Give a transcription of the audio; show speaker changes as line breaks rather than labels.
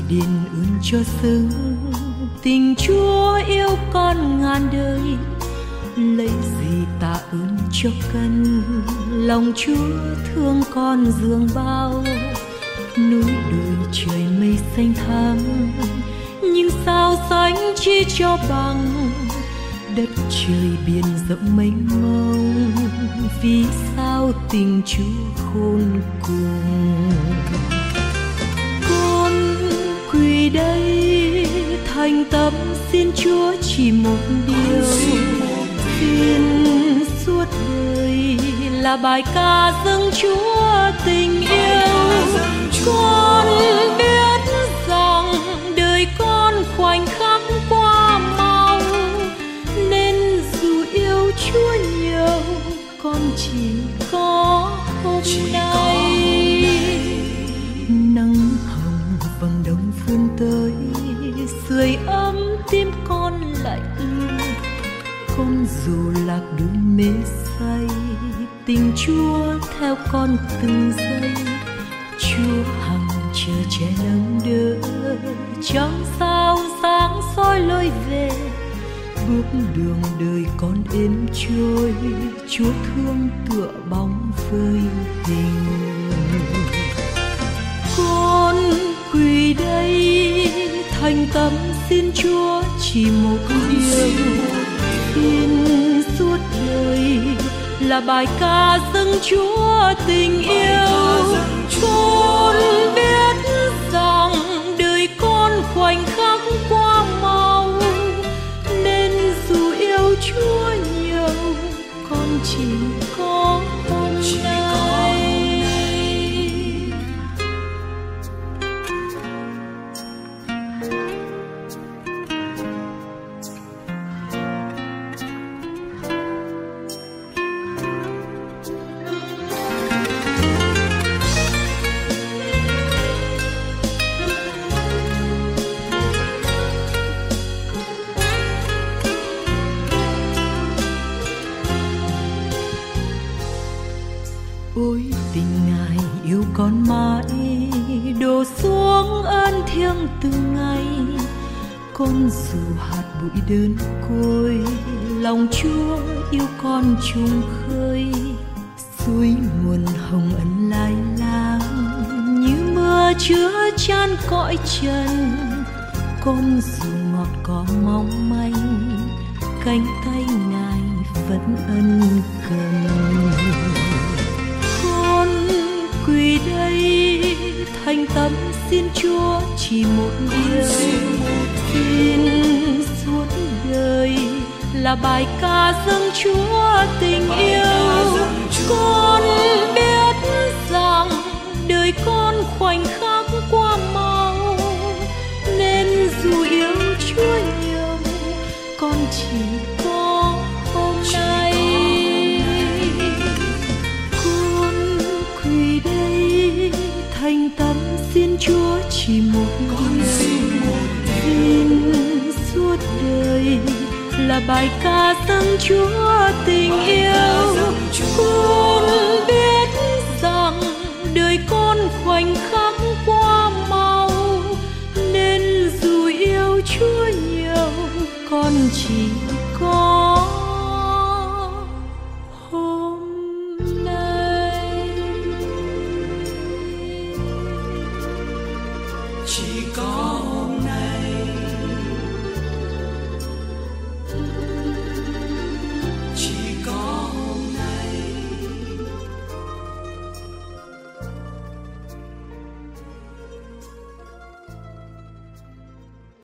đền ơn cho xứng tình Chúa yêu con ngàn đời. Lấy gì tạ ơn cho cần, lòng Chúa thương con dường bao. Núi đồi trời mây xanh thẳm, nhưng sao xanh chi cho bằng đất trời biển rộng mênh mông. Vì sao tình Chúa khôn cùng. Con quỳ đây thành tâm xin Chúa chỉ một điều, xin suốt đời là bài ca dâng Chúa tình yêu. Con biết rằng đời con khoảnh khắc qua mau, nên dù yêu Chúa nhiều con chỉ có hôm nay. Nắng hồng vầng đông vươn tới, sưởi ấm tim con lạnh lùng. Con dù lạc đôi mê say, tình Chúa theo con từng giây. Chúa hằng chờ che nâng đỡ, trong sao sáng soi lối về. Bước đường đời con êm trôi, Chúa thương tựa bóng phơi hình. Con quỳ đây thành tâm xin Chúa chỉ một điều, xin suốt đời là bài ca dâng Chúa tình yêu. Con biết rằng đời con khoảnh khắc qua mau, nên dù yêu Chúa nhiều con chỉ có hôm nay. Ôi tình Ngài yêu con mãi, đổ xuống ơn thiêng từng ngày. Con dù hạt bụi đơn côi, lòng Chúa yêu con chung khơi. Suối nguồn hồng ân lai lang, như mưa chứa chan cõi trần. Con dù ngọt có mong manh, cánh tay Ngài vẫn ân cần. Quỳ đây thành tâm xin Chúa chỉ một điều, xin suốt đời là bài ca dâng Chúa tình yêu. Con biết rằng đời con khoảnh khắc qua mau, nên dù yêu Chúa nhiều con chỉ có hôm nay. Thành tâm xin Chúa chỉ một điều, xin suốt đời là bài ca dâng Chúa tình yêu. Con biết rằng đời con khoảnh khắc qua mau, nên dù yêu Chúa nhiều con chỉ